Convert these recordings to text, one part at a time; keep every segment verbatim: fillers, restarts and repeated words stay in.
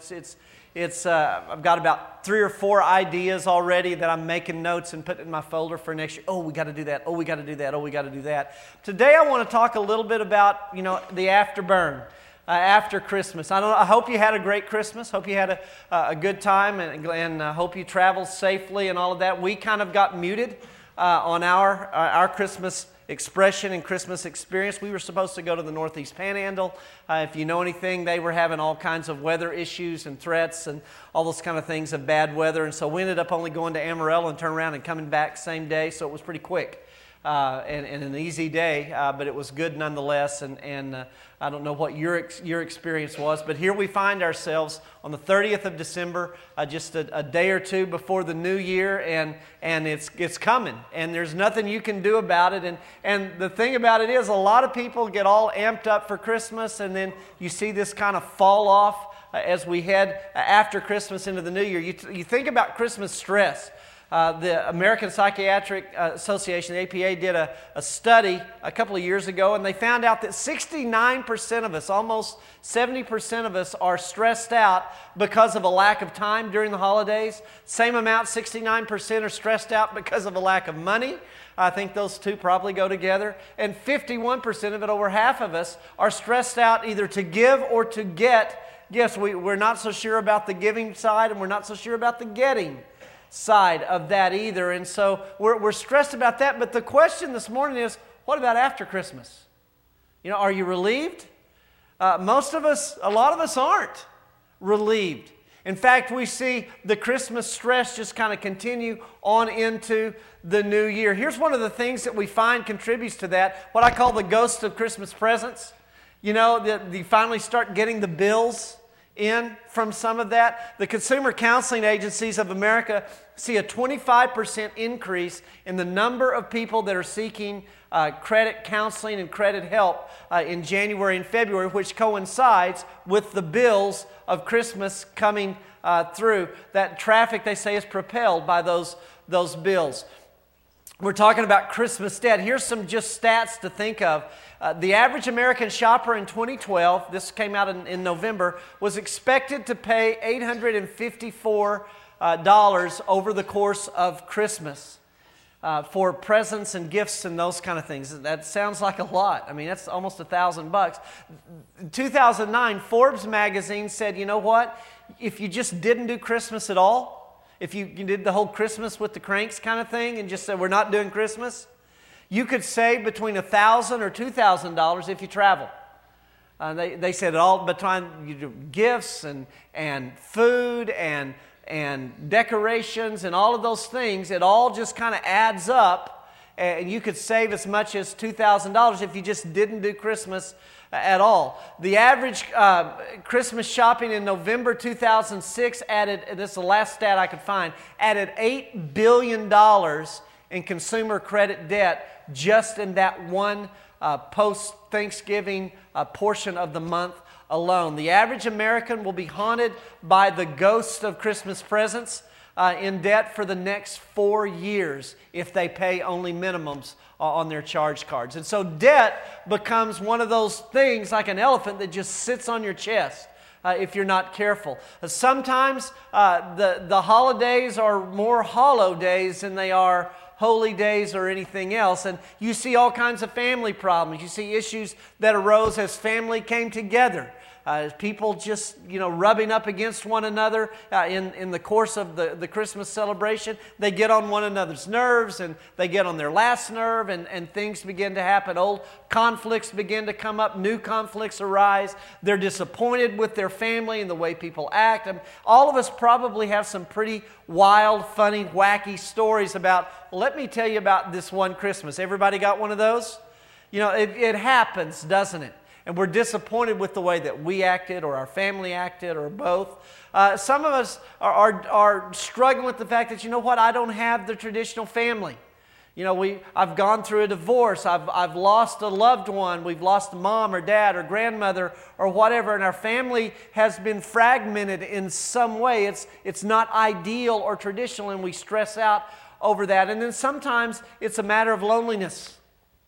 it's it's it's. Uh, I've got about three or four ideas already that I'm making notes and putting in my folder for next year. Oh, we got to do that. Oh, we got to do that. Oh, we got to do that. Today, I want to talk a little bit about you know the afterburn. Uh, after Christmas. I don't. I hope you had a great Christmas. Hope you had a, uh, a good time, and, and uh, hope you traveled safely and all of that. We kind of got muted uh, on our uh, our Christmas expression and Christmas experience. We were supposed to go to the Northeast Panhandle. Uh, if you know anything, they were having all kinds of weather issues and threats and all those kind of things of bad weather, and so we ended up only going to Amarillo and turning around and coming back same day, so it was pretty quick. Uh, and, and an easy day, uh, but it was good nonetheless, and, and uh, I don't know what your ex- your experience was, but here we find ourselves on the thirtieth of December, uh, just a, a day or two before the new year, and and it's it's coming, and there's nothing you can do about it, and, and the thing about it is a lot of people get all amped up for Christmas, and then you see this kind of fall off uh, as we head uh, after Christmas into the new year. You, t- you think about Christmas stress. Uh, the American Psychiatric uh, Association, the A P A, did a, a study a couple of years ago, and they found out that sixty-nine percent of us, almost seventy percent of us, are stressed out because of a lack of time during the holidays. Same amount, sixty-nine percent are stressed out because of a lack of money. I think those two probably go together. And fifty-one percent of it, over half of us, are stressed out either to give or to get. Yes, we, we're not so sure about the giving side, and we're not so sure about the getting side of that either, and so we're, we're stressed about that. But the question this morning is, what about after Christmas? You know, are you relieved? Uh, most of us, a lot of us aren't relieved. In fact, we see the Christmas stress just kind of continue on into the new year. Here's one of the things that we find contributes to that, what I call the ghost of Christmas presents. You know, that you finally start getting the bills in from some of that. The Consumer Counseling Agencies of America see a twenty-five percent increase in the number of people that are seeking uh, credit counseling and credit help uh, in January and February, which coincides with the bills of Christmas coming uh, through. That traffic, they say, is propelled by those, those bills. We're talking about Christmas debt. Here's some just stats to think of. Uh, the average American shopper in twenty twelve, this came out in, in November, was expected to pay eight hundred fifty-four dollars uh, over the course of Christmas uh, for presents and gifts and those kind of things. That sounds like a lot. I mean, that's almost a thousand bucks. In two thousand nine, Forbes magazine said, you know what? If you just didn't do Christmas at all, if you, you did the whole Christmas with the cranks kind of thing and just said, we're not doing Christmas, you could save between one thousand dollars or two thousand dollars if you travel. Uh, they, they said it all between you do gifts and, and food and, and decorations and all of those things, it all just kind of adds up, and you could save as much as two thousand dollars if you just didn't do Christmas at all. The average uh, Christmas shopping in November two thousand six added, this is the last stat I could find, added eight billion dollars in consumer credit debt just in that one uh, post-Thanksgiving uh, portion of the month alone. The average American will be haunted by the ghost of Christmas presents uh, in debt for the next four years if they pay only minimums uh, on their charge cards. And so debt becomes one of those things like an elephant that just sits on your chest. Uh, if you're not careful. Uh, sometimes uh, the, the holidays are more hollow days than they are holy days or anything else. And you see all kinds of family problems. You see issues that arose as family came together. Uh, people just, you know, rubbing up against one another uh, in, in the course of the, the Christmas celebration. They get on one another's nerves, and they get on their last nerve, and, and things begin to happen. Old conflicts begin to come up. New conflicts arise. They're disappointed with their family and the way people act. And all of us probably have some pretty wild, funny, wacky stories about, well, let me tell you about this one Christmas. Everybody got one of those? You know, it, it happens, doesn't it? And we're disappointed with the way that we acted or our family acted or both. Uh, some of us are, are, are struggling with the fact that, you know what, I don't have the traditional family. You know, we I've gone through a divorce. I've, I've lost a loved one. We've lost mom or dad or grandmother or whatever. And our family has been fragmented in some way. It's, it's not ideal or traditional, and we stress out over that. And then sometimes it's a matter of loneliness.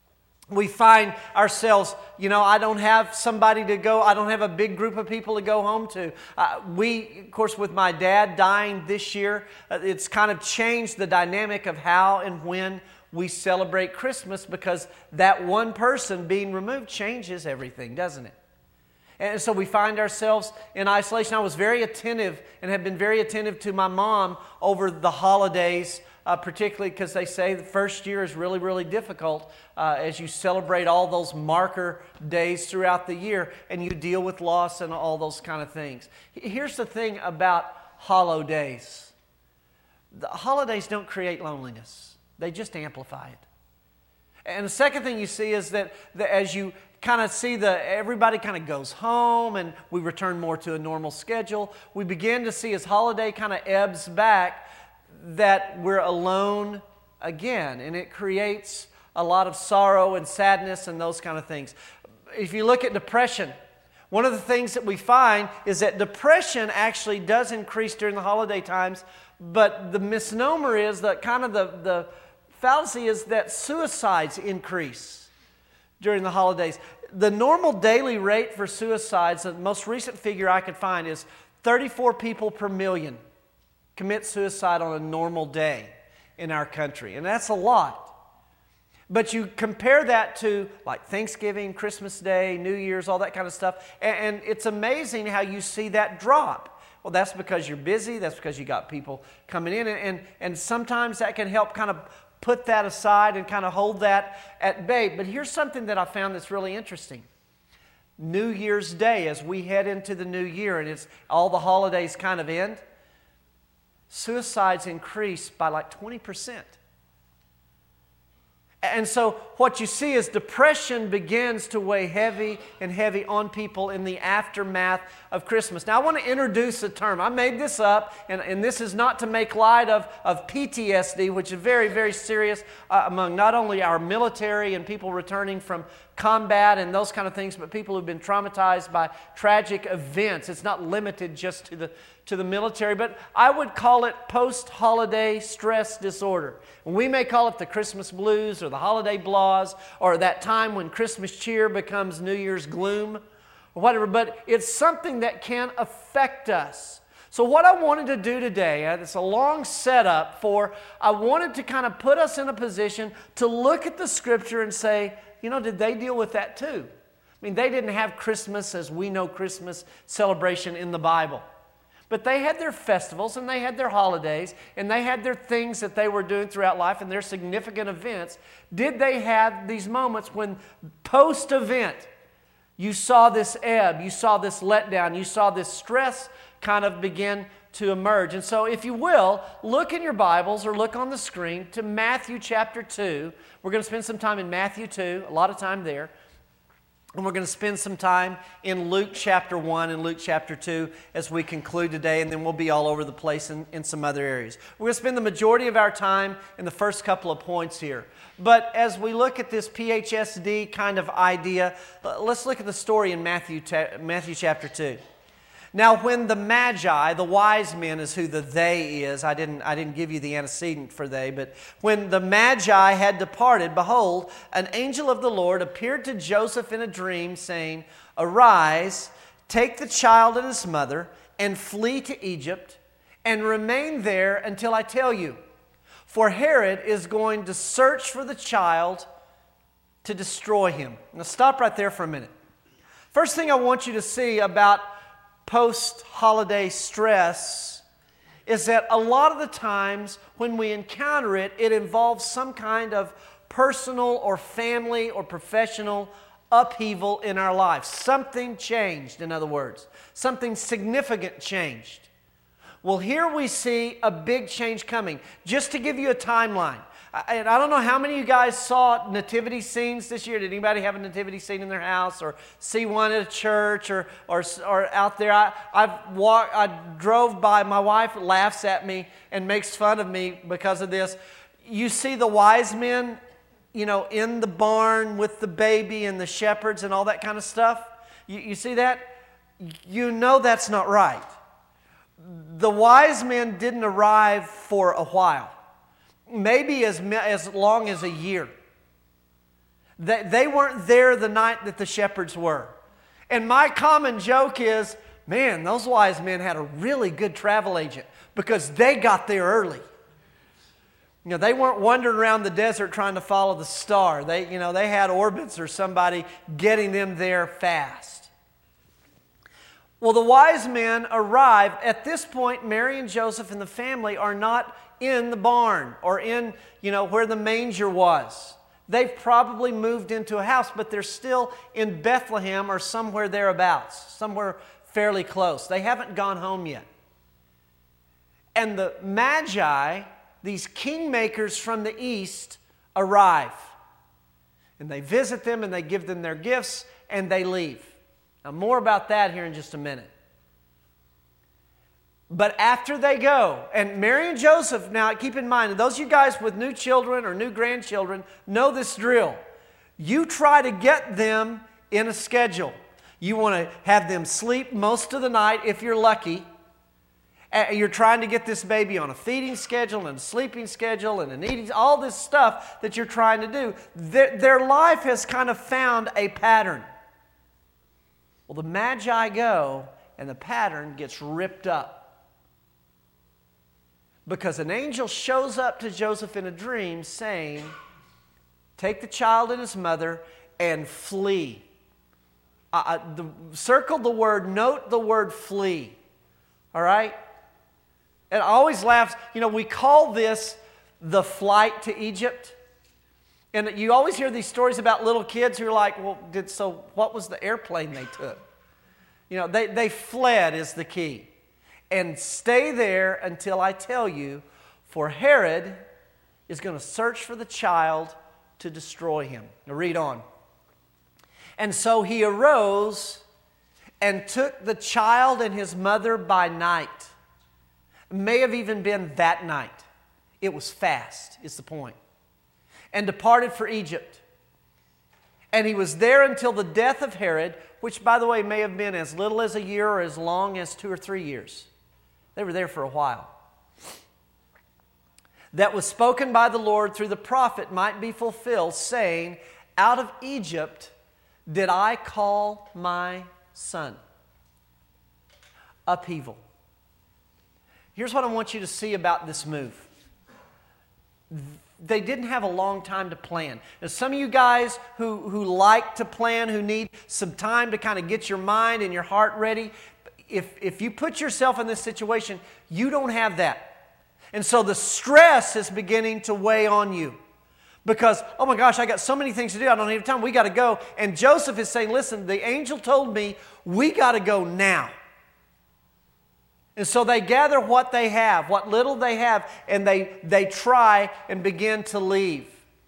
we find ourselves, you know, I don't have somebody to go, I don't have a big group of people to go home to. Uh, we, of course, with my dad dying this year, uh, it's kind of changed the dynamic of how and when we celebrate Christmas, because that one person being removed changes everything, doesn't it? And so we find ourselves in isolation. I was very attentive and have been very attentive to my mom over the holidays, uh, particularly because they say the first year is really, really difficult uh, as you celebrate all those marker days throughout the year and you deal with loss and all those kind of things. Here's the thing about holidays. The holidays don't create loneliness. They just amplify it. And the second thing you see is that, that as you kind of see the everybody kind of goes home and we return more to a normal schedule, we begin to see as holiday kind of ebbs back that we're alone again, and it creates a lot of sorrow and sadness and those kind of things. If you look at depression, one of the things that we find is that depression actually does increase during the holiday times, but the misnomer is that kind of the, the fallacy is that suicides increase during the holidays. The normal daily rate for suicides, the most recent figure I could find, is thirty-four people per million commit suicide on a normal day in our country. And that's a lot. But you compare that to like Thanksgiving, Christmas Day, New Year's, all that kind of stuff, and, and it's amazing how you see that drop. Well, that's because you're busy. That's because you got people coming in. And, and, and sometimes that can help kind of put that aside and kind of hold that at bay. But here's something that I found that's really interesting. New Year's Day, as we head into the new year and it's all the holidays kind of end, suicides increase by like twenty percent. And so what you see is depression begins to weigh heavy and heavy on people in the aftermath of Christmas. Now I want to introduce a term. I made this up, and, and this is not to make light of, of P T S D, which is very, very serious uh, among not only our military and people returning from combat and those kind of things, but people who've been traumatized by tragic events. It's not limited just to the to the military, but I would call it post-holiday stress disorder. We may call it the Christmas blues or the holiday blahs or that time when Christmas cheer becomes New Year's gloom or whatever, but it's something that can affect us. So what I wanted to do today, it's a long setup for, I wanted to kind of put us in a position to look at the Scripture and say, you know, did they deal with that too? I mean, they didn't have Christmas as we know Christmas celebration in the Bible. But they had their festivals and they had their holidays and they had their things that they were doing throughout life and their significant events. Did they have these moments when post-event you saw this ebb, you saw this letdown, you saw this stress kind of begin to emerge? And so if you will, look in your Bibles or look on the screen to Matthew chapter two. We're going to spend some time in Matthew two, a lot of time there. And we're going to spend some time in Luke chapter one and Luke chapter two as we conclude today, and then we'll be all over the place in, in some other areas. We're going to spend the majority of our time in the first couple of points here. But as we look at this P H S D kind of idea, let's look at the story in Matthew, Matthew chapter two. Now, when the Magi, the wise men is who the they is. I didn't, I didn't give you the antecedent for they, but when the Magi had departed, behold, an angel of the Lord appeared to Joseph in a dream, saying, Arise, take the child and his mother, and flee to Egypt, and remain there until I tell you. For Herod is going to search for the child to destroy him. Now stop right there for a minute. First thing I want you to see about post-holiday stress is that a lot of the times when we encounter it, it involves some kind of personal or family or professional upheaval in our lives. Something changed, in other words. Something significant changed. Well, here we see a big change coming. Just to give you a timeline, and I don't know how many of you guys saw nativity scenes this year. Did anybody have a nativity scene in their house or see one at a church or or, or out there? I I've walked. I drove by. My wife laughs at me and makes fun of me because of this. You see the wise men, you know, in the barn with the baby and the shepherds and all that kind of stuff. You, you see that? You know that's not right. The wise men didn't arrive for a while. Maybe as, as long as a year. They, they weren't there the night that the shepherds were. And my common joke is, man, those wise men had a really good travel agent because they got there early. You know, they weren't wandering around the desert trying to follow the star. They, you know, they had orbits or somebody getting them there fast. Well, the wise men arrive. At this point, Mary and Joseph and the family are not in the barn or in, you know, where the manger was. They've probably moved into a house, but they're still in Bethlehem or somewhere thereabouts, somewhere fairly close. They haven't gone home yet. And the Magi, these kingmakers from the east, arrive. And they visit them and they give them their gifts and they leave. Now, more about that here in just a minute. But after they go, and Mary and Joseph, now keep in mind, and those of you guys with new children or new grandchildren know this drill. You try to get them in a schedule. You want to have them sleep most of the night if you're lucky. You're trying to get this baby on a feeding schedule and a sleeping schedule and an eating, all this stuff that you're trying to do. Their, their life has kind of found a pattern. Well, the Magi go and the pattern gets ripped up. Because an angel shows up to Joseph in a dream saying, take the child and his mother and flee. Uh, the, circle the word, note the word flee. All right? It always laughs. You know, we call this the flight to Egypt. And you always hear these stories about little kids who are like, well, did so what was the airplane they took? You know, they, they fled is the key. And stay there until I tell you, for Herod is going to search for the child to destroy him. Now read on. And so he arose and took the child and his mother by night. It may have even been that night. It was fast, is the point. And departed for Egypt. And he was there until the death of Herod, which, by the way, may have been as little as a year or as long as two or three years. They were there for a while. That was spoken by the Lord through the prophet might be fulfilled, saying, out of Egypt did I call my son. Upheaval. Here's what I want you to see about this move. They didn't have a long time to plan. Now, some of you guys who, who like to plan, who need some time to kind of get your mind and your heart ready, if, if you put yourself in this situation, you don't have that. And so the stress is beginning to weigh on you. Because, oh my gosh, I got so many things to do, I don't have time, we got to go. And Joseph is saying, listen, the angel told me we got to go now. And so they gather what they have, what little they have, and they, they try and begin to leave.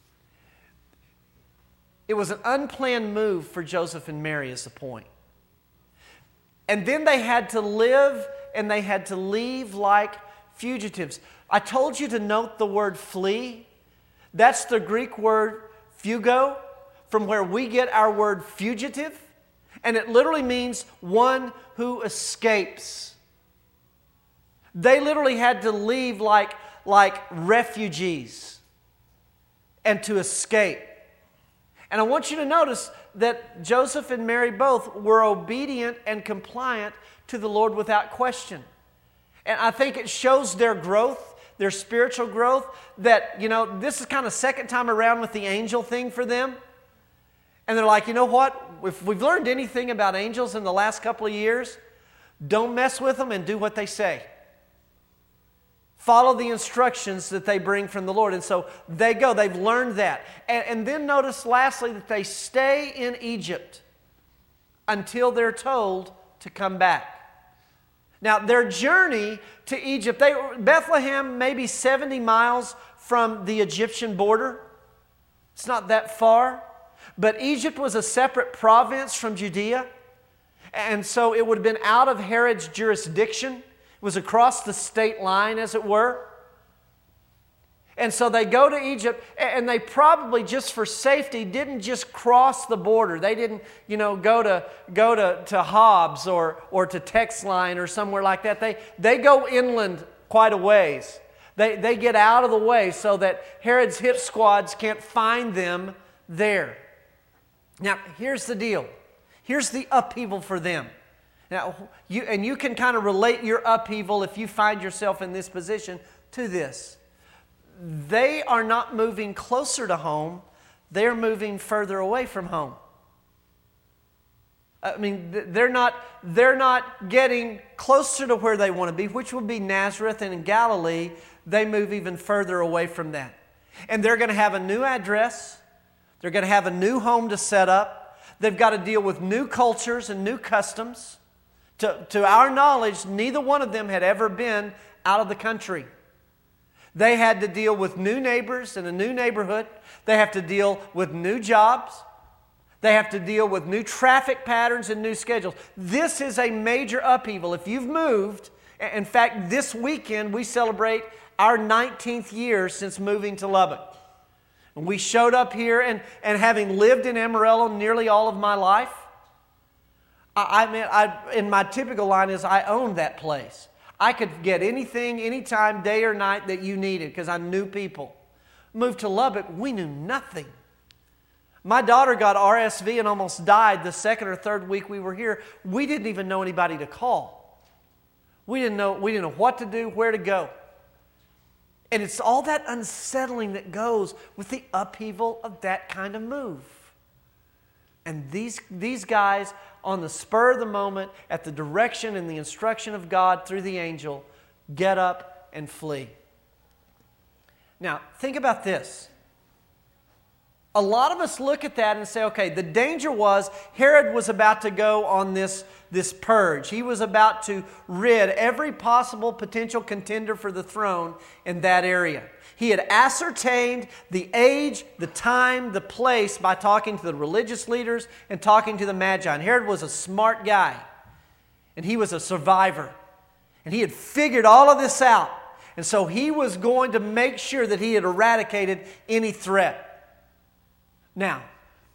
It was an unplanned move for Joseph and Mary is the point. And then they had to live and they had to leave like fugitives. I told you to note the word flee. That's the Greek word fugo, from where we get our word fugitive. And it literally means one who escapes. They literally had to leave like, like refugees and to escape. And I want you to notice that Joseph and Mary both were obedient and compliant to the Lord without question. And I think it shows their growth, their spiritual growth, that, you know, this is kind of second time around with the angel thing for them. And they're like, you know what? If we've learned anything about angels in the last couple of years, don't mess with them and do what they say. Follow the instructions that they bring from the Lord. And so they go. They've learned that. And, and then notice lastly that they stay in Egypt until they're told to come back. Now, their journey to Egypt, they, Bethlehem may be seventy miles from the Egyptian border. It's not that far. But Egypt was a separate province from Judea. And so it would have been out of Herod's jurisdiction. It was across the state line, as it were. And so they go to Egypt, and they probably, just for safety, didn't just cross the border. They didn't, you know, go to go to, to Hobbs or, or to Texline or somewhere like that. They, they go inland quite a ways. They, they get out of the way so that Herod's hit squads can't find them there. Now, here's the deal. Here's the upheaval for them. Now, you, and you can kind of relate your upheaval if you find yourself in this position to this. They are not moving closer to home. They're moving further away from home. I mean, they're not, they're not getting closer to where they want to be, which would be Nazareth, and in Galilee, they move even further away from that. And they're going to have a new address. They're going to have a new home to set up. They've got to deal with new cultures and new customs. To, to our knowledge, neither one of them had ever been out of the country. They had to deal with new neighbors in a new neighborhood. They have to deal with new jobs. They have to deal with new traffic patterns and new schedules. This is a major upheaval. If you've moved, in fact, this weekend we celebrate our nineteenth year since moving to Lubbock. And we showed up here, and, and having lived in Amarillo nearly all of my life, I, I mean, I, in my typical line is I owned that place. I could get anything, anytime, day or night that you needed because I knew people. Moved to Lubbock, we knew nothing. My daughter got R S V and almost died the second or third week we were here. We didn't even know anybody to call. We didn't know, we didn't know what to do, where to go. And it's all that unsettling that goes with the upheaval of that kind of move. And these, these guys, on the spur of the moment, at the direction and the instruction of God through the angel, get up and flee. Now, think about this. A lot of us look at that and say, okay, the danger was Herod was about to go on this, this purge. He was about to rid every possible potential contender for the throne in that area. He had ascertained the age, the time, the place by talking to the religious leaders and talking to the Magi. And Herod was a smart guy, and he was a survivor. And he had figured all of this out. And so he was going to make sure that he had eradicated any threat. Now,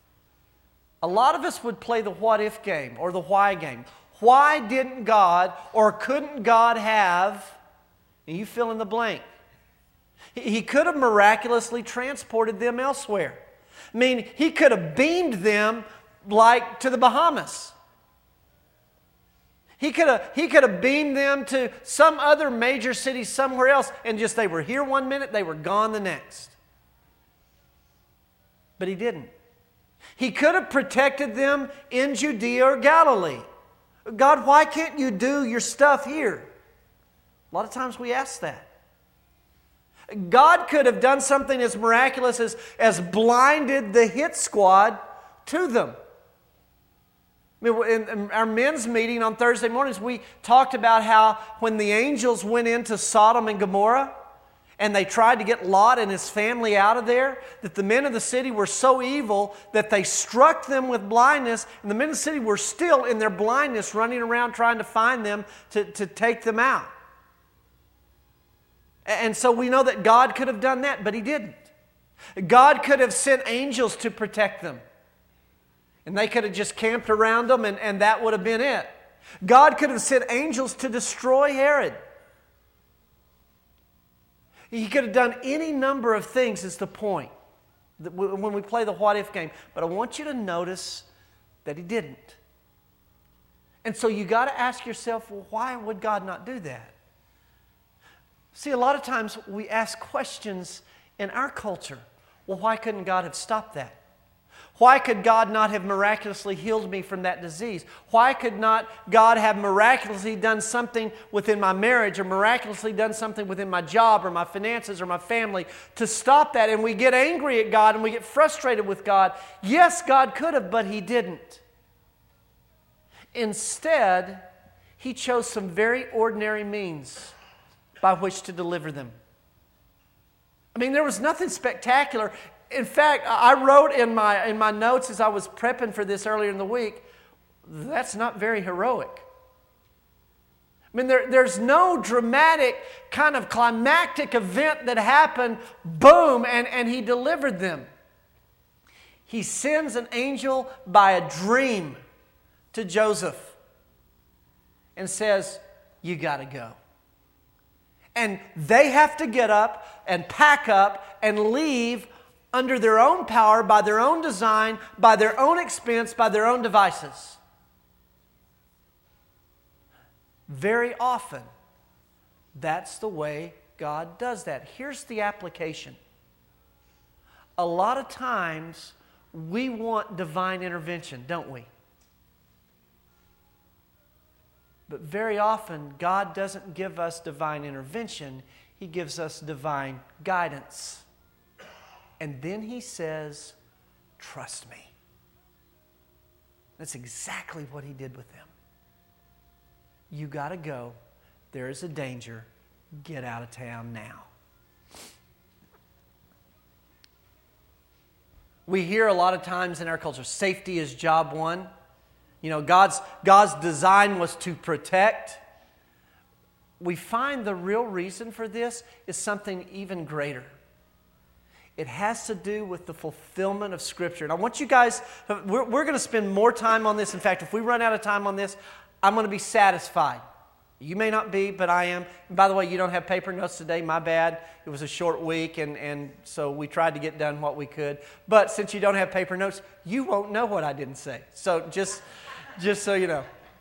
a lot of us would play the what if game or the why game. Why didn't God or couldn't God have, and you fill in the blank. He could have miraculously transported them elsewhere. I mean, he could have beamed them like to the Bahamas. He could have, he could have beamed them to some other major city somewhere else, and just they were here one minute, they were gone the next. But he didn't. He could have protected them in Judea or Galilee. God, why can't you do your stuff here? A lot of times we ask that. God could have done something as miraculous as, as blinded the hit squad to them. I mean, in, in our men's meeting on Thursday mornings, we talked about how when the angels went into Sodom and Gomorrah, and they tried to get Lot and his family out of there, that the men of the city were so evil that they struck them with blindness, and the men of the city were still in their blindness running around trying to find them to, to take them out. And so we know that God could have done that, but He didn't. God could have sent angels to protect them, and they could have just camped around them, and, and that would have been it. God could have sent angels to destroy Herod. He could have done any number of things, is the point, when we play the what-if game. But I want you to notice that He didn't. And so you got to ask yourself, well, why would God not do that? See, a lot of times we ask questions in our culture. Well, why couldn't God have stopped that? Why could God not have miraculously healed me from that disease? Why could not God have miraculously done something within my marriage or miraculously done something within my job or my finances or my family to stop that? And we get angry at God and we get frustrated with God. Yes, God could have, but He didn't. Instead, He chose some very ordinary means by which to deliver them. I mean, there was nothing spectacular. In fact, I wrote in my, in my notes as I was prepping for this earlier in the week, that's not very heroic. I mean, there, there's no dramatic kind of climactic event that happened, boom, and, and He delivered them. He sends an angel by a dream to Joseph and says, you got to go. And they have to get up and pack up and leave under their own power, by their own design, by their own expense, by their own devices. Very often, that's the way God does that. Here's the application. A lot of times, we want divine intervention, don't we? But very often, God doesn't give us divine intervention. He gives us divine guidance. And then He says, trust me. That's exactly what He did with them. You got to go. There is a danger. Get out of town now. We hear a lot of times in our culture, safety is job one. You know, God's, God's design was to protect. We find the real reason for this is something even greater. It has to do with the fulfillment of Scripture. And I want you guys, we're, we're going to spend more time on this. In fact, if we run out of time on this, I'm going to be satisfied. You may not be, but I am. And by the way, you don't have paper notes today. My bad. It was a short week, and, and so we tried to get done what we could. But since you don't have paper notes, you won't know what I didn't say. So just, just so you know.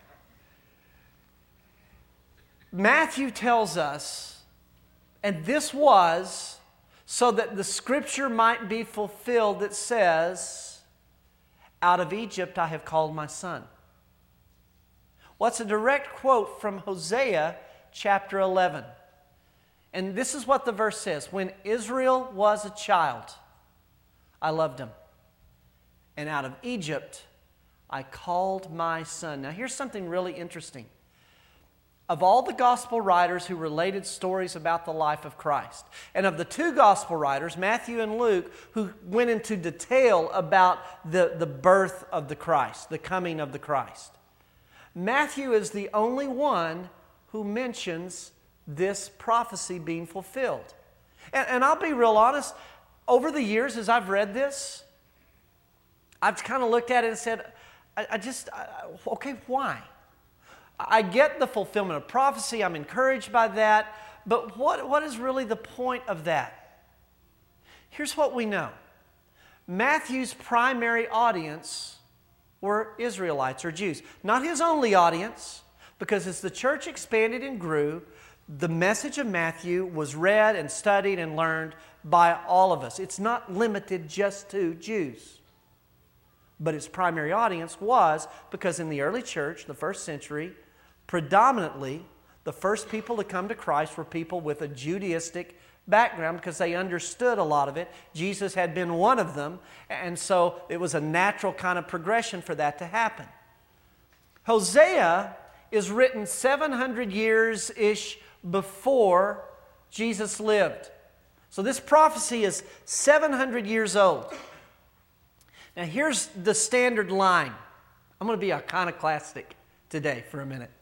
Matthew tells us, and this was so that the Scripture might be fulfilled that says, out of Egypt I have called my son. Well, it's a direct quote from Hosea chapter eleven. And this is what the verse says. When Israel was a child, I loved him. And out of Egypt, I called my son. Now, here's something really interesting. Of all the gospel writers who related stories about the life of Christ, and of the two gospel writers, Matthew and Luke, who went into detail about the, the birth of the Christ, the coming of the Christ, Matthew is the only one who mentions this prophecy being fulfilled. And, and I'll be real honest, over the years as I've read this, I've kind of looked at it and said, I, I just, I, okay, why? I get the fulfillment of prophecy, I'm encouraged by that, but what, what is really the point of that? Here's what we know. Matthew's primary audience were Israelites or Jews. Not his only audience, because as the church expanded and grew, the message of Matthew was read and studied and learned by all of us. It's not limited just to Jews. But its primary audience was because in the early church, the first century, predominantly the first people to come to Christ were people with a Judaistic background because they understood a lot of it. Jesus had been one of them, and so it was a natural kind of progression for that to happen. Hosea is written seven hundred years-ish before Jesus lived. So this prophecy is seven hundred years old. Now here's the standard line. I'm going to be iconoclastic today for a minute.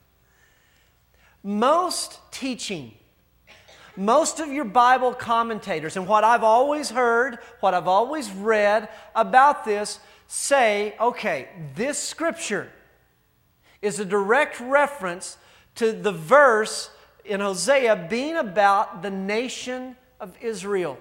Most teaching, most of your Bible commentators, and what I've always heard, what I've always read about this, say, okay, this scripture is a direct reference to the verse in Hosea being about the nation of Israel.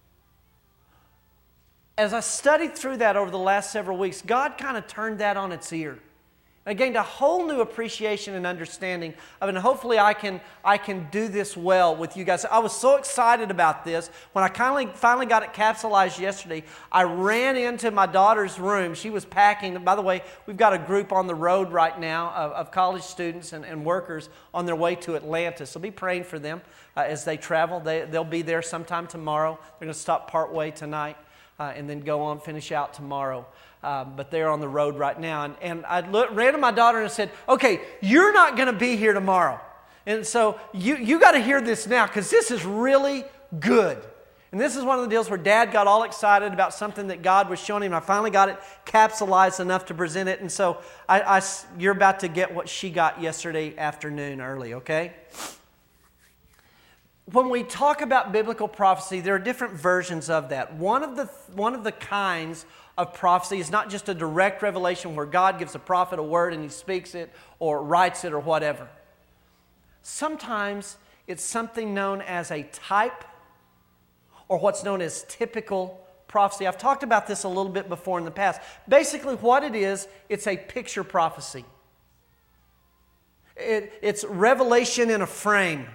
As I studied through that over the last several weeks, God kind of turned that on its ear. I gained a whole new appreciation and understanding of it, and hopefully I can, I can do this well with you guys. I was so excited about this. When I finally, finally got it capsulized yesterday, I ran into my daughter's room. She was packing. By the way, we've got a group on the road right now of, of college students and, and workers on their way to Atlanta. So be praying for them uh, as they travel. They, they'll be there sometime tomorrow. They're going to stop partway tonight uh, and then go on, finish out tomorrow. Uh, but they're on the road right now. And, and I look, ran to my daughter and said, okay, you're not going to be here tomorrow. And so you, you got to hear this now because this is really good. And this is one of the deals where Dad got all excited about something that God was showing him. And I finally got it capsulized enough to present it. And so I, I, you're about to get what she got yesterday afternoon early, okay? When we talk about biblical prophecy, there are different versions of that. One of the, one of the kinds of prophecy is not just a direct revelation where God gives a prophet a word and he speaks it or writes it or whatever. Sometimes it's something known as a type or what's known as typical prophecy. I've talked about this a little bit before in the past. Basically what it is, it's a picture prophecy. It, it's revelation in a frame.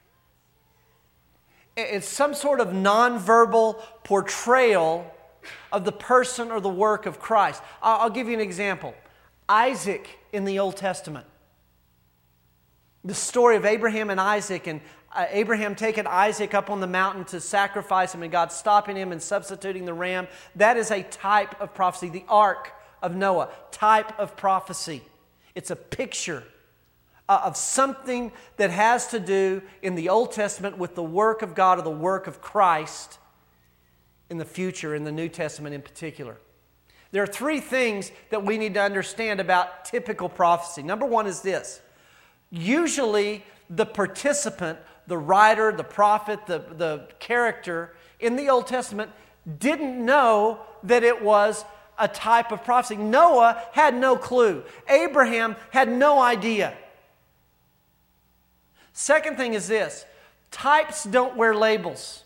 It's some sort of nonverbal portrayal of the person or the work of Christ. I'll, I'll give you an example. Isaac in the Old Testament. The story of Abraham and Isaac, and uh, Abraham taking Isaac up on the mountain to sacrifice him, and God stopping him and substituting the ram. That is a type of prophecy. The Ark of Noah, type of prophecy. It's a picture uh, of something that has to do in the Old Testament with the work of God or the work of Christ in the future, in the New Testament in particular. There are three things that we need to understand about typical prophecy. Number one is this. Usually the participant, the writer, the prophet, the, the character in the Old Testament didn't know that it was a type of prophecy. Noah had no clue. Abraham had no idea. Second thing is this. Types don't wear labels.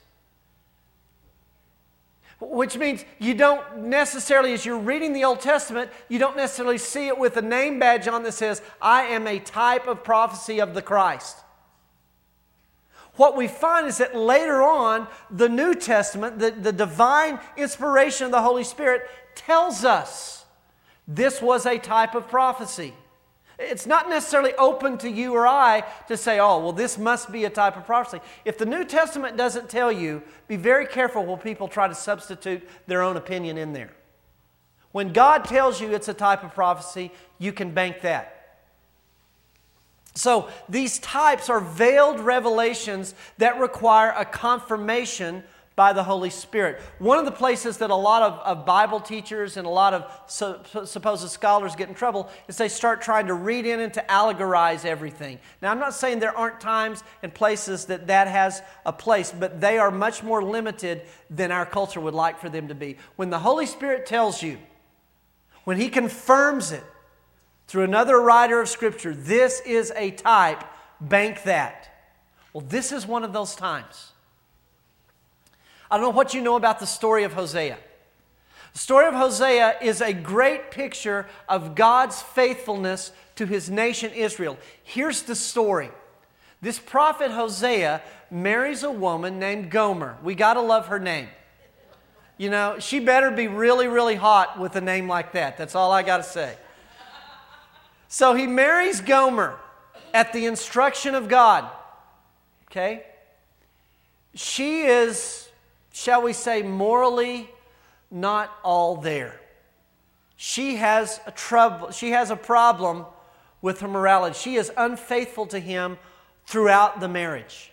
Which means you don't necessarily, as you're reading the Old Testament, you don't necessarily see it with a name badge on that says, I am a type of prophecy of the Christ. What we find is that later on, the New Testament, the, the divine inspiration of the Holy Spirit tells us this was a type of prophecy. It's not necessarily open to you or I to say, oh, well, this must be a type of prophecy. If the New Testament doesn't tell you, be very careful when people try to substitute their own opinion in there. When God tells you it's a type of prophecy, you can bank that. So these types are veiled revelations that require a confirmation by the Holy Spirit. One of the places that a lot of, of Bible teachers and a lot of so, supposed scholars get in trouble is they start trying to read in and to allegorize everything. Now, I'm not saying there aren't times and places that that has a place, but they are much more limited than our culture would like for them to be. When the Holy Spirit tells you, when He confirms it through another writer of Scripture, this is a type, bank that. Well, this is one of those times. I don't know what you know about the story of Hosea. The story of Hosea is a great picture of God's faithfulness to His nation Israel. Here's the story. This prophet Hosea marries a woman named Gomer. We got to love her name. You know, she better be really, really hot with a name like that. That's all I got to say. So he marries Gomer at the instruction of God. Okay? She is, shall we say, morally not all there. She has a trouble, she has a problem with her morality. She is unfaithful to him throughout the marriage.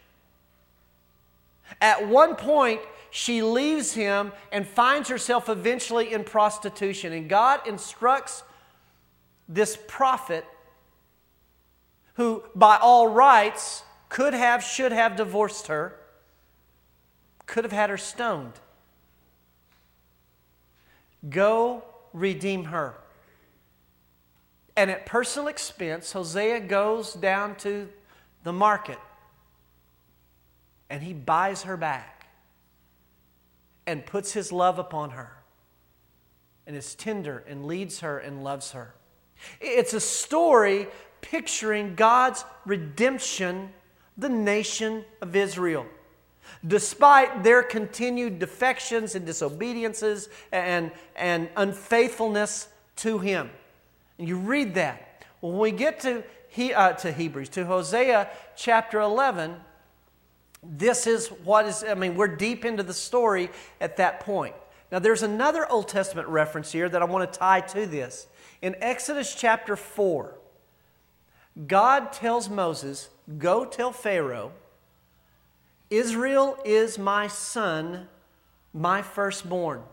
At one point, she leaves him and finds herself eventually in prostitution. And God instructs this prophet, who by all rights could have, should have divorced her, could have had her stoned. Go redeem her. And at personal expense, Hosea goes down to the market and he buys her back and puts his love upon her and is tender and leads her and loves her. It's a story picturing God's redemption, the nation of Israel. Despite their continued defections and disobediences and, and unfaithfulness to Him. And you read that. When we get to, he, uh, to Hebrews, to Hosea chapter eleven, this is what is, I mean, we're deep into the story at that point. Now there's another Old Testament reference here that I want to tie to this. In Exodus chapter four, God tells Moses, go tell Pharaoh, Israel is my son, my firstborn.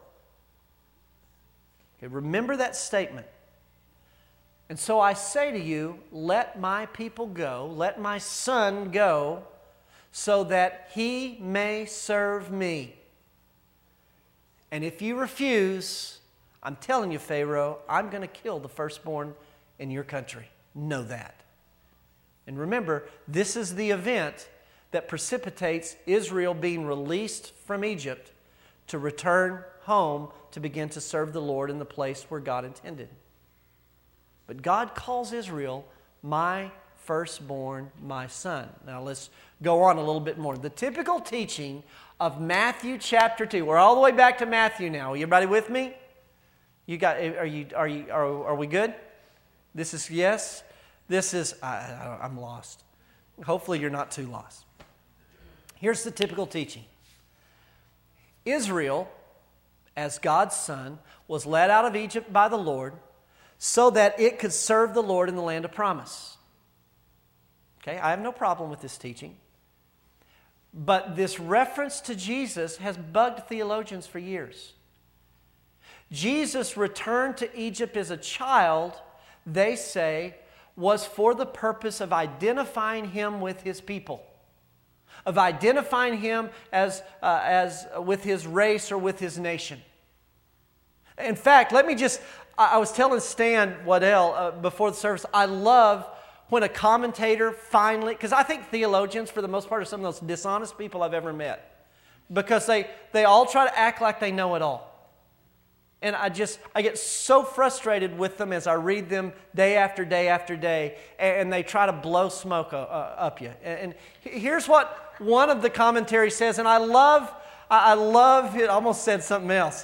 Okay, remember that statement. And so I say to you, let my people go, let my son go, so that he may serve me. And if you refuse, I'm telling you, Pharaoh, I'm going to kill the firstborn in your country. Know that. And remember, this is the event that precipitates Israel being released from Egypt to return home to begin to serve the Lord in the place where God intended. But God calls Israel, my firstborn, my son. Now let's go on a little bit more. The typical teaching of Matthew chapter two. We're all the way back to Matthew now. Are you everybody with me? You got? Are you? Are you? Are, are we good? This is yes. This is. I, I, I'm lost. Hopefully you're not too lost. Here's the typical teaching. Israel, as God's son, was led out of Egypt by the Lord so that it could serve the Lord in the land of promise. Okay, I have no problem with this teaching. But this reference to Jesus has bugged theologians for years. Jesus returned to Egypt as a child, they say, was for the purpose of identifying him with his people, of identifying him as, uh, as with his race or with his nation. In fact, let me just, I, I was telling Stan Waddell uh, before the service, I love when a commentator finally, because I think theologians for the most part are some of the most dishonest people I've ever met, because they, they all try to act like they know it all. And I just, I get so frustrated with them as I read them day after day after day, and they try to blow smoke uh, up you. And here's what one of the commentaries says, and I love, I love it, I almost said something else.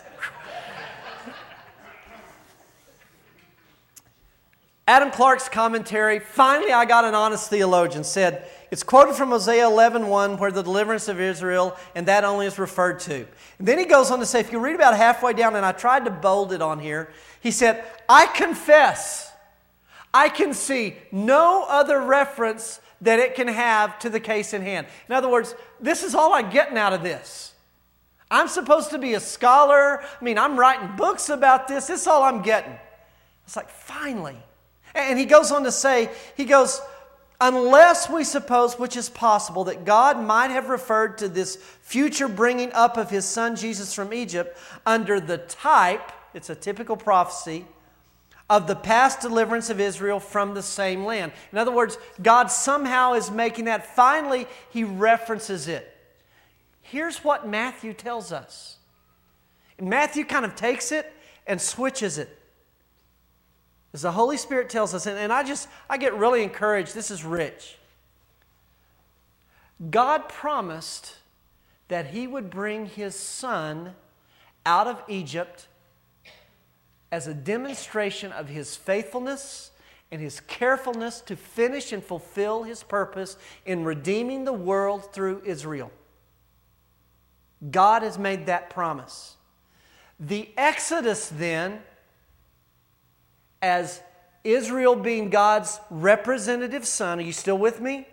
Adam Clark's commentary, finally I got an honest theologian, said, it's quoted from Hosea eleven one, where the deliverance of Israel, and that only is referred to. And then he goes on to say, if you read about halfway down, and I tried to bold it on here, he said, I confess, I can see no other reference that it can have to the case in hand. In other words, this is all I'm getting out of this. I'm supposed to be a scholar. I mean, I'm writing books about this. This is all I'm getting. It's like, finally. And he goes on to say, he goes, unless we suppose, which is possible, that God might have referred to this future bringing up of His Son Jesus from Egypt under the type, it's a typical prophecy, of the past deliverance of Israel from the same land. In other words, God somehow is making that. Finally, He references it. Here's what Matthew tells us. And Matthew kind of takes it and switches it. As the Holy Spirit tells us, and, and I just, I get really encouraged. This is rich. God promised that He would bring His Son out of Egypt as a demonstration of His faithfulness and His carefulness to finish and fulfill His purpose in redeeming the world through Israel. God has made that promise. The Exodus then, as Israel being God's representative son, are you still with me?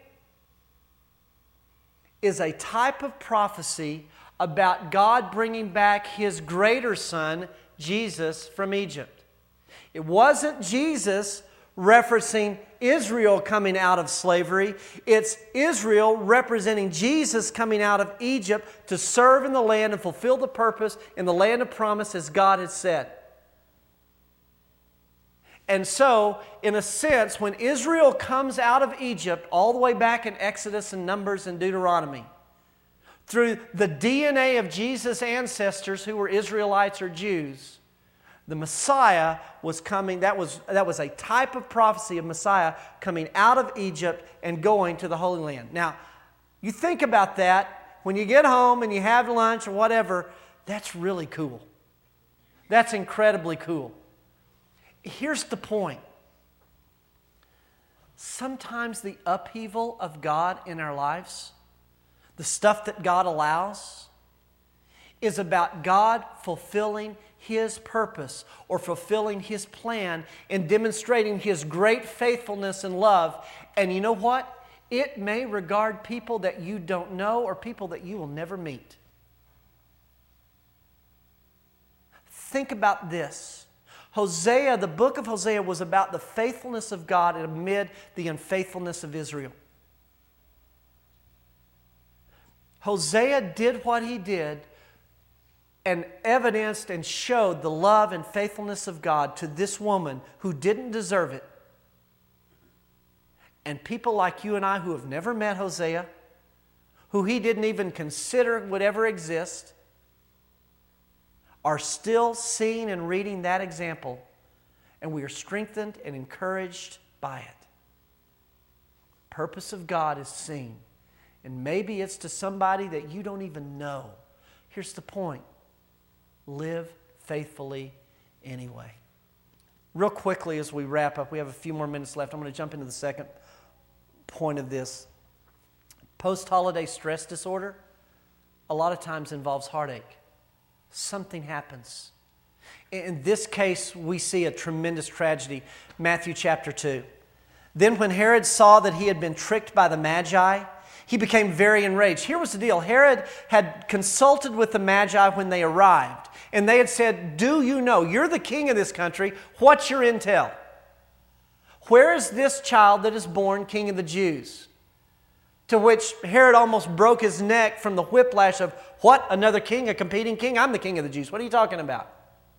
Is a type of prophecy about God bringing back His greater son, Jesus, from Egypt. It wasn't Jesus referencing Israel coming out of slavery. It's Israel representing Jesus coming out of Egypt to serve in the land and fulfill the purpose in the land of promise as God had said. And so, in a sense, when Israel comes out of Egypt, all the way back in Exodus and Numbers and Deuteronomy, through the D N A of Jesus' ancestors who were Israelites or Jews, the Messiah was coming. That was, that was a type of prophecy of Messiah coming out of Egypt and going to the Holy Land. Now, you think about that, when you get home and you have lunch or whatever, that's really cool. That's incredibly cool. Here's the point. Sometimes the upheaval of God in our lives, the stuff that God allows, is about God fulfilling His purpose or fulfilling His plan and demonstrating His great faithfulness and love. And you know what? It may regard people that you don't know or people that you will never meet. Think about this. Hosea, the book of Hosea, was about the faithfulness of God amid the unfaithfulness of Israel. Hosea did what he did and evidenced and showed the love and faithfulness of God to this woman who didn't deserve it. And people like you and I who have never met Hosea, who he didn't even consider would ever exist, are still seeing and reading that example, and we are strengthened and encouraged by it. Purpose of God is seen. And maybe it's to somebody that you don't even know. Here's the point. Live faithfully anyway. Real quickly as we wrap up, we have a few more minutes left. I'm going to jump into the second point of this. Post-holiday stress disorder a lot of times involves heartache. Something happens. In this case, we see a tremendous tragedy. Matthew chapter two. Then when Herod saw that he had been tricked by the Magi, he became very enraged. Here was the deal. Herod had consulted with the Magi when they arrived, and they had said, do you know, you're the king of this country, what's your intel? Where is this child that is born king of the Jews? To which Herod almost broke his neck from the whiplash of, what, another king, a competing king? I'm the king of the Jews. What are you talking about?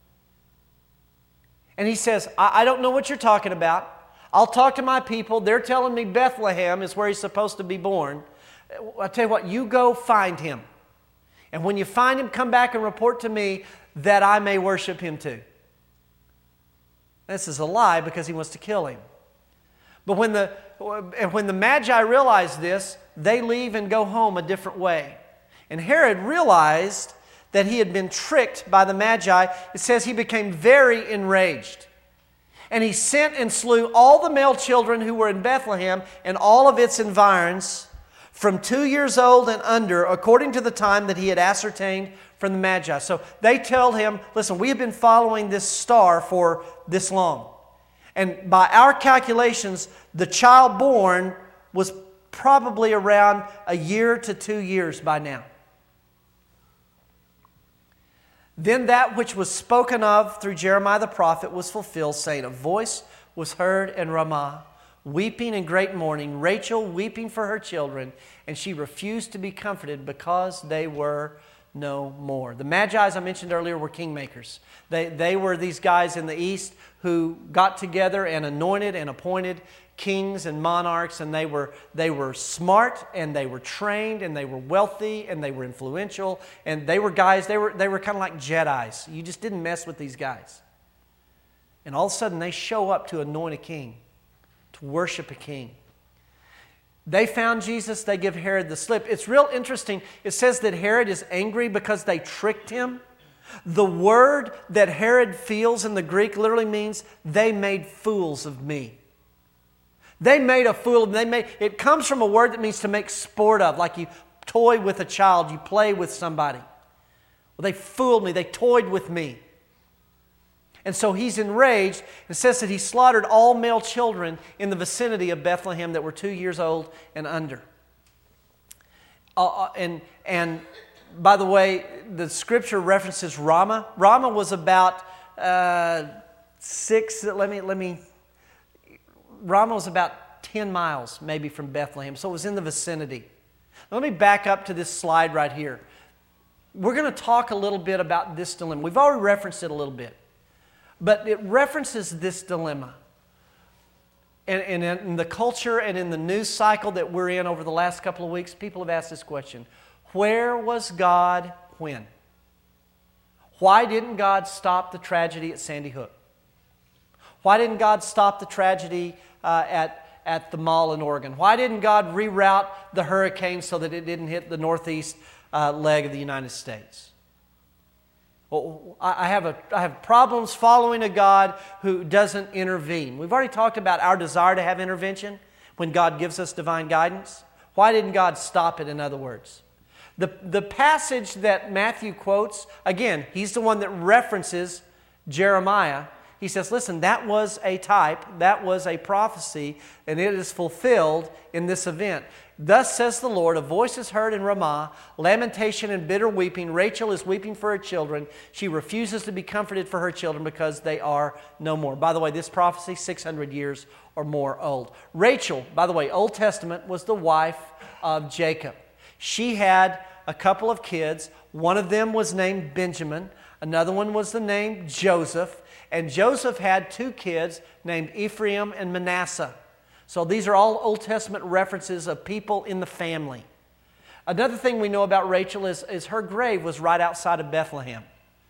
And he says, I, I don't know what you're talking about. I'll talk to my people. They're telling me Bethlehem is where he's supposed to be born. I'll tell you what, you go find him. And when you find him, come back and report to me that I may worship him too. This is a lie because he wants to kill him. But when the, when the Magi realize this, they leave and go home a different way. And Herod realized that he had been tricked by the Magi. It says he became very enraged. And he sent and slew all the male children who were in Bethlehem and all of its environs from two years old and under, according to the time that he had ascertained from the Magi. So they tell him, listen, we have been following this star for this long. And by our calculations, the child born was probably around a year to two years by now. Then that which was spoken of through Jeremiah the prophet was fulfilled, saying, a voice was heard in Ramah, weeping in great mourning, Rachel weeping for her children, and she refused to be comforted because they were no more. The Magi, as I mentioned earlier, were kingmakers. They, they were these guys in the east who got together and anointed and appointed kings and monarchs, and they were they were smart and they were trained and they were wealthy and they were influential, and they were guys, they were they were kind of like Jedis. You just didn't mess with these guys. And all of a sudden they show up to anoint a king, to worship a king. They found Jesus, they give Herod the slip. It's real interesting. It says that Herod is angry because they tricked him. The word that Herod feels in the Greek literally means they made fools of me. They made a fool of them. They made, it comes from a word that means to make sport of, like you toy with a child, you play with somebody. Well, they fooled me, they toyed with me. And so he's enraged. It says that he slaughtered all male children in the vicinity of Bethlehem that were two years old and under. Uh, and, and by the way, the scripture references Ramah. Ramah was about uh, six, let me, let me, Ramah was about ten miles maybe from Bethlehem. So it was in the vicinity. Now, let me back up to this slide right here. We're going to talk a little bit about this dilemma. We've already referenced it a little bit. But it references this dilemma. And, and in the culture and in the news cycle that we're in over the last couple of weeks, people have asked this question. Where was God when? Why didn't God stop the tragedy at Sandy Hook? Why didn't God stop the tragedy uh, at, at the mall in Oregon? Why didn't God reroute the hurricane so that it didn't hit the northeast uh, leg of the United States? Well, I have, a, I have problems following a God who doesn't intervene. We've already talked about our desire to have intervention when God gives us divine guidance. Why didn't God stop it, in other words? The, the passage that Matthew quotes, again, he's the one that references Jeremiah. He says, listen, that was a type, that was a prophecy, and it is fulfilled in this event. Thus says the Lord, a voice is heard in Ramah, lamentation and bitter weeping. Rachel is weeping for her children. She refuses to be comforted for her children because they are no more. By the way, this prophecy, six hundred years or more old. Rachel, by the way, Old Testament, was the wife of Jacob. She had a couple of kids. One of them was named Benjamin. Another one was the name Joseph. And Joseph had two kids named Ephraim and Manasseh. So these are all Old Testament references of people in the family. Another thing we know about Rachel is, is her grave was right outside of Bethlehem.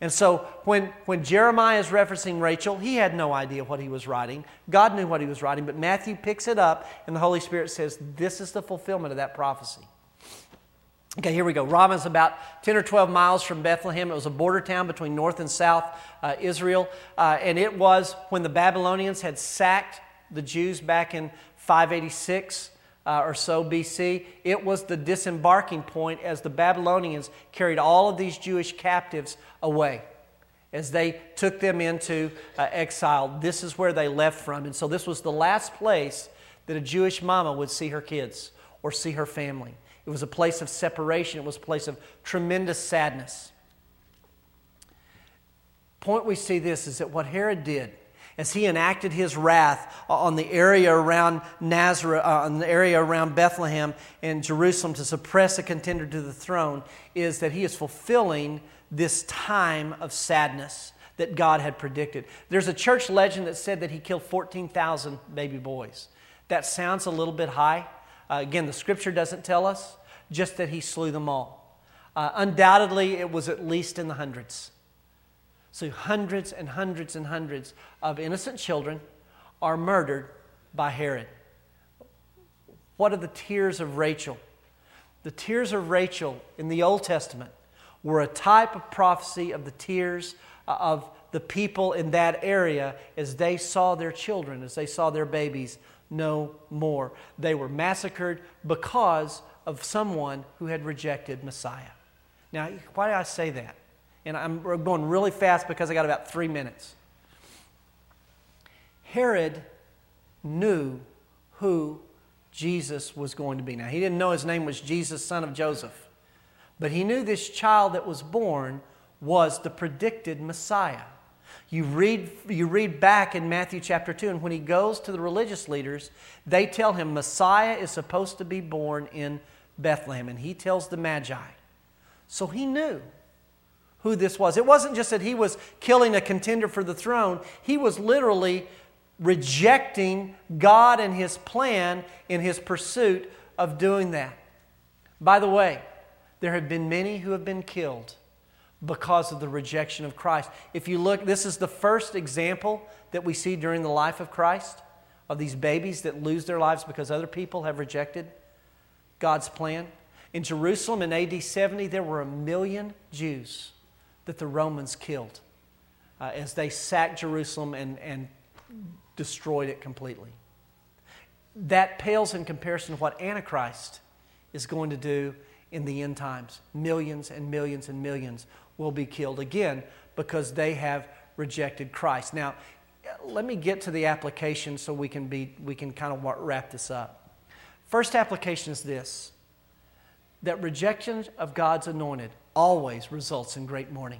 And so when, when Jeremiah is referencing Rachel, he had no idea what he was writing. God knew what he was writing, but Matthew picks it up, and the Holy Spirit says, this is the fulfillment of that prophecy. Okay, here we go. Ramah is about ten or twelve miles from Bethlehem. It was a border town between North and South uh, Israel. Uh, and it was when the Babylonians had sacked the Jews back in five eighty-six uh, or so B C. It was the disembarking point as the Babylonians carried all of these Jewish captives away. As they took them into uh, exile, this is where they left from. And so this was the last place that a Jewish mama would see her kids or see her family. It was a place of separation. It was a place of tremendous sadness. Point we see this is that what Herod did, as he enacted his wrath on the area around Nazareth, uh, on the area around Bethlehem and Jerusalem to suppress a contender to the throne, is that he is fulfilling this time of sadness that God had predicted. There's a church legend that said that he killed fourteen thousand baby boys. That sounds a little bit high. Uh, again, the Scripture doesn't tell us, just that he slew them all. Uh, undoubtedly, it was at least in the hundreds. So hundreds and hundreds and hundreds of innocent children are murdered by Herod. What are the tears of Rachel? The tears of Rachel in the Old Testament were a type of prophecy of the tears of the people in that area as they saw their children, as they saw their babies no more. They were massacred because of someone who had rejected Messiah. Now, why do I say that? And I'm going really fast because I got about three minutes. Herod knew who Jesus was going to be. Now, he didn't know his name was Jesus, son of Joseph. But he knew this child that was born was the predicted Messiah. You read, you read back in Matthew chapter two, and when he goes to the religious leaders, they tell him Messiah is supposed to be born in Bethlehem. And he tells the Magi. So he knew who this was. It wasn't just that he was killing a contender for the throne. He was literally rejecting God and His plan in his pursuit of doing that. By the way, there have been many who have been killed because of the rejection of Christ. If you look, this is the first example that we see during the life of Christ, of these babies that lose their lives because other people have rejected God's plan. In Jerusalem in A D seventy, there were a million Jews that the Romans killed uh, as they sacked Jerusalem and, and destroyed it completely. That pales in comparison to what Antichrist is going to do in the end times. Millions and millions and millions will be killed again because they have rejected Christ. Now, let me get to the application so we can be we can kind of wrap this up. First application is this: that rejection of God's anointed always results in great mourning.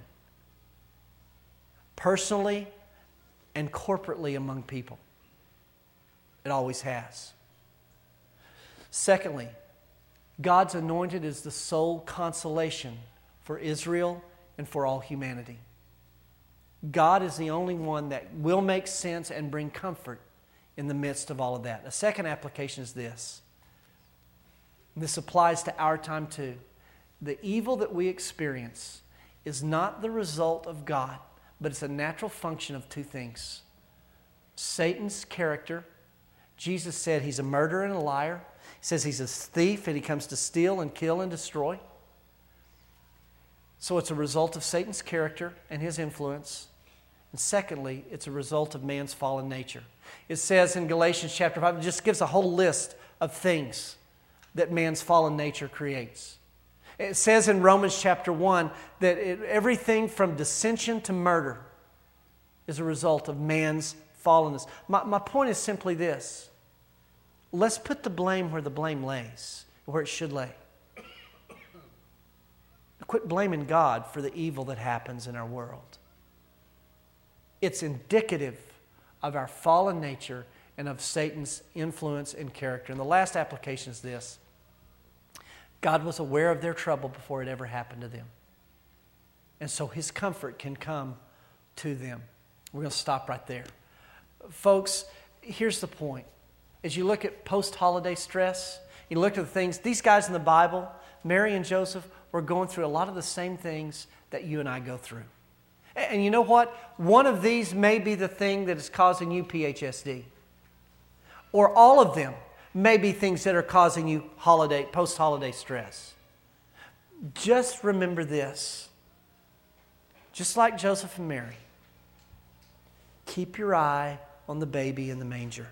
Personally and corporately among people. It always has. Secondly, God's anointed is the sole consolation for Israel and for all humanity. God is the only one that will make sense and bring comfort in the midst of all of that. A second application is this. This applies to our time too. The evil that we experience is not the result of God, but it's a natural function of two things. Satan's character. Jesus said he's a murderer and a liar. He says he's a thief and he comes to steal and kill and destroy. So it's a result of Satan's character and his influence. And secondly, it's a result of man's fallen nature. It says in Galatians chapter five, it just gives a whole list of things that man's fallen nature creates. It says in Romans chapter one that it, everything from dissension to murder is a result of man's fallenness. My, my point is simply this. Let's put the blame where the blame lays, where it should lay. Quit blaming God for the evil that happens in our world. It's indicative of our fallen nature and of Satan's influence and character. And the last application is this. God was aware of their trouble before it ever happened to them. And so His comfort can come to them. We're going to stop right there. Folks, here's the point. As you look at post-holiday stress, you look at the things, these guys in the Bible, Mary and Joseph, were going through a lot of the same things that you and I go through. And you know what? One of these may be the thing that is causing you P H S D. Or all of them may be things that are causing you holiday, post-holiday stress. Just remember this. Just like Joseph and Mary, keep your eye on the baby in the manger.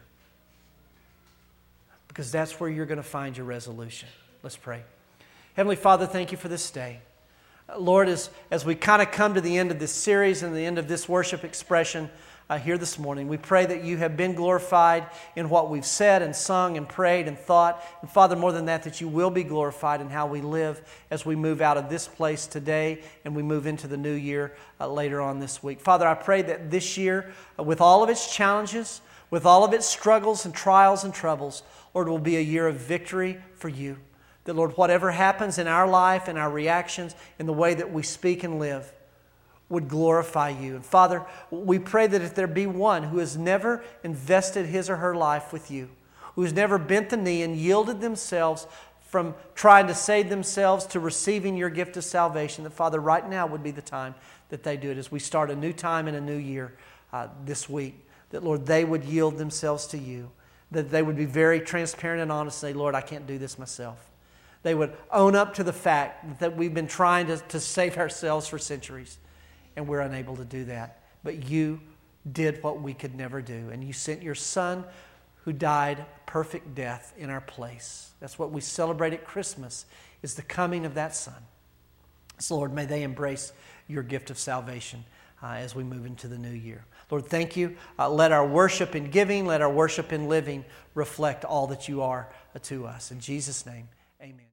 Because that's where you're going to find your resolution. Let's pray. Heavenly Father, thank you for this day. Lord, as, as we kind of come to the end of this series and the end of this worship expression uh, here this morning, we pray that you have been glorified in what we've said and sung and prayed and thought. And Father, more than that, that you will be glorified in how we live as we move out of this place today and we move into the new year uh, later on this week. Father, I pray that this year, uh, with all of its challenges, with all of its struggles and trials and troubles, Lord, will be a year of victory for you. That, Lord, whatever happens in our life, in our reactions, in the way that we speak and live, would glorify you. And Father, we pray that if there be one who has never invested his or her life with you, who has never bent the knee and yielded themselves from trying to save themselves to receiving your gift of salvation, that, Father, right now would be the time that they do it as we start a new time and a new year uh, this week. That, Lord, they would yield themselves to you. That they would be very transparent and honest and say, Lord, I can't do this myself. They would own up to the fact that we've been trying to, to save ourselves for centuries, and we're unable to do that. But you did what we could never do, and you sent your Son who died a perfect death in our place. That's what we celebrate at Christmas, is the coming of that Son. So, Lord, may they embrace your gift of salvation uh, as we move into the new year. Lord, thank you. Uh, let our worship in giving, let our worship in living reflect all that you are uh, to us. In Jesus' name, amen.